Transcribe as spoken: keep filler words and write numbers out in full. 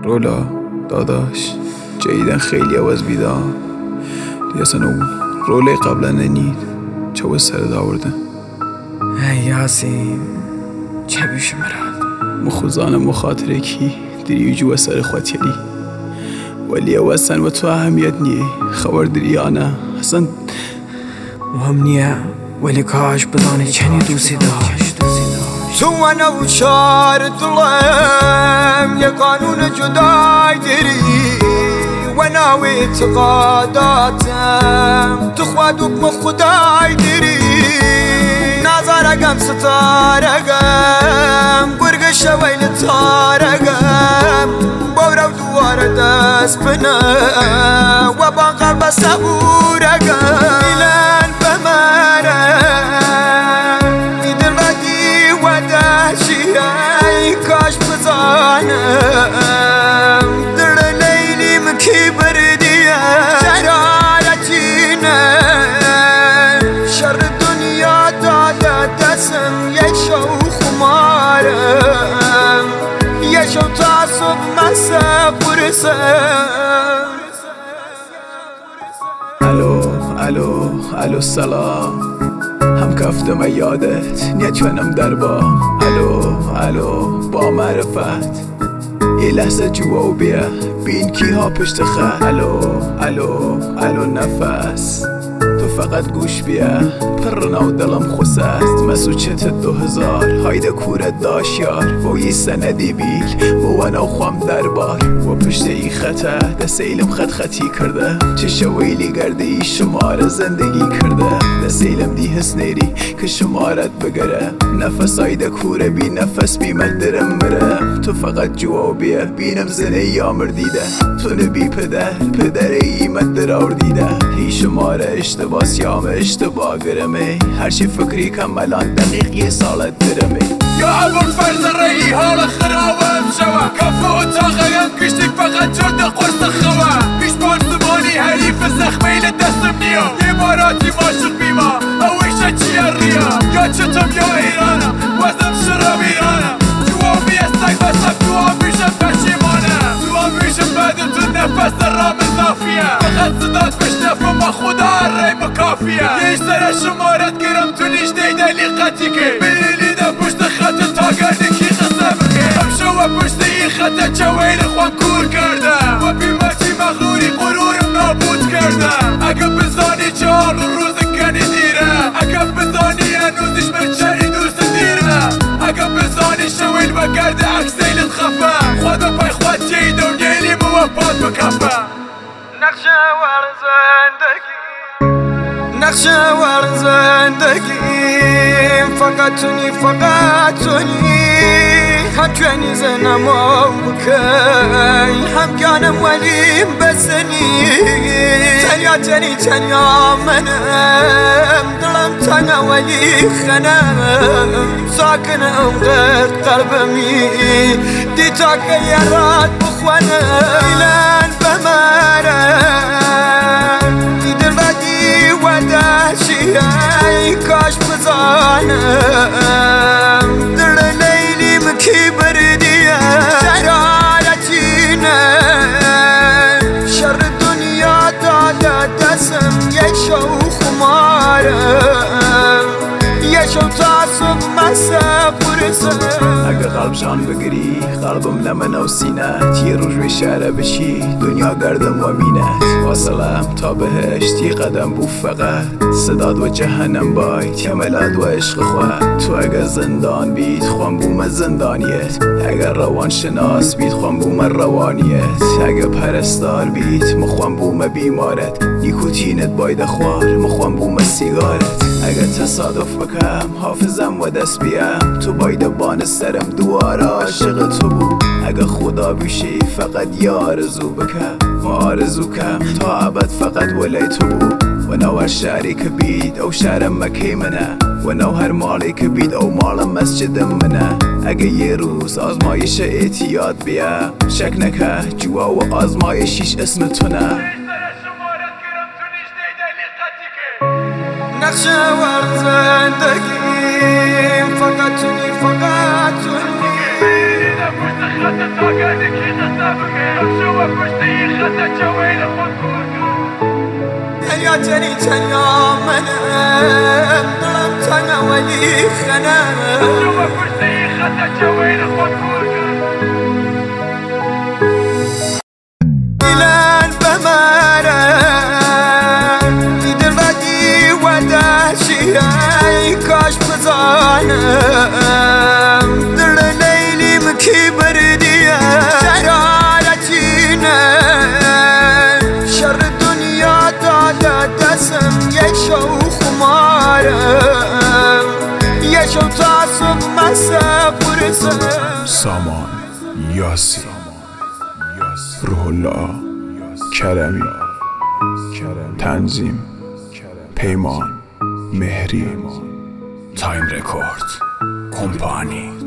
رولا داداش جدیدن خیلی عوض بیدار دیگه اصلا اون روله قبلا ننید چه باید سر داوردن ای یاسین چه بیش مراد مخوزان مخاطره کی دری جو سر خواتیلی ولی اوستن و تو اهمیت نیه خبر دری آنه اصلا مهم نیه ولی کاش بدانی چنی دوستی داشت تو انا و چار دلم یه قانون جدای داری و ناوی اعتقاداتم تو خواد حکم خدای داری نظرگم ستارگم گرگ شویل تارگم بورو دوار دست بنا و با قلب صبورگم ایلان بمرم ایدن ردی و دهشی ای کاش بزانم در لیلیم کی بردیه شرارتینه شر دنیا داده دستم یک شو خمارم یک شو تا صبح مسا برسم الو الو الو سلام هم کفتم یادت نیتونم در با الو الو با معرفت یه لحظه جوا و بیا بین کی ها پشت خط الو الو الو نفس تو فقط گوش بیا پرنا و دلم خوست است مسوچت دو هزار هایده کورت داشت یار و یه سندی بیل و انا خوام دربار و پشت ای خطه دست ایلم خط خطی کرده چه شویلی گرده ای شمار زندگی کرده دست ایلم دی حس نیری که شمارت بگره نفس هایده کوره بی نفس بی مدرم مره تو فقط جوا و بیا بینم زنه یامر دیده تو نبی پدر پدر ای مدر دیده هی شماره اشتباه سیام اشتباه گرمه هرچی فکری کمالان دقیق یه سالت درمه یا ابو الفرز رئی حال خرابم شوا کفو اتاقیم کشتی فقط جرد قرص خوا پیشمان زمانی حریف زخمیل دستم نیا یه باراتی ماشق بیما اویشه چیه ریا یا چطم یا ایرانم وزم شراب ایرانم جوا میستک بسم دعا میشم پشیمانم دعا میشم بعد تو نفس رام اضافیه فقط صدات بشنفم با خدا ریم کافیه یه سر شمارت گرم تو لیش دیدلی قطی که بلیلی ده پشت خط تا گردی کی قصه بگه هم شو پشت این خط چویل خوان کور کرده و بیمتی مغروری غرورم نابود کرده اگه بزانی چهار روز کنی دیره اگه بزانی هنوزش مرچنی دوست دیره اگه بزانی شویل و گرده اکسیلت خفه خدا پای خود چی دونیلی موفاد بکفه نقشه ور زندگی نقشه ور زندگی فقط تونی فقط تونی هم کنی زنم و بکی هم گانم ولیم بسنی تنیا تنی تنیا منم دلم تنها ولی خنم ساکنم غیر قلبمی دیتا که یارات بخوانم ایلان بمرم دیدن بدی و دهشی ای کاش بزانم در لیلیم کی بردیه شرارتینه شر دنیا داده دستم یک شو خمارم یک شو تا صبح مسا برسم اگه قلب جان بگیری قلبم لمن و سینت یه روز روی شهره بشی دنیا گردم و مینت واصلم تا بهشت یه قدم بو فقط صداد و جهنم باید یه ملاد و عشق خواهد تو اگه زندان بید خوام بوم زندانیت اگه روان شناس بید خوام بوم روانیت اگه پرستار بید مخوام بوم بیمارت نیکوتینت باید خوار مخوام بوم سیگارت اگه تصادف بکم حافظم و دست بیم تو باید بان سرم دوار عاشق تو بود اگه خدا بیشی فقط یه آرزو بکم و آرزو کم تا عبد فقط ولی تو بود و نو هر شهری که بید او شهرم مکی منه و نو هر مالی که بید او مالم مسجدم منه اگه یه روز آزمایش اعتیاد بیا شک نکه جوا و آزمایشیش اسم تو نه نقشه ور زندگی فقط تونی فقط تونی بلیلی ده پشت خط تا گردی کی قصه تنیا تنی تنیا منم دلم تنها ولی خنم دیلن بمرم دیدم بدی و دهشی ای کاش بزانم دل لیلیم کی بردیه شرارتینه شر دنیا داده دستم یه شو خمارم یه شو تاسم مسافرسم. سامان یاسی، روح الله کرمی، تنظیم پیمان مهری، تایم رکورد کمپانی.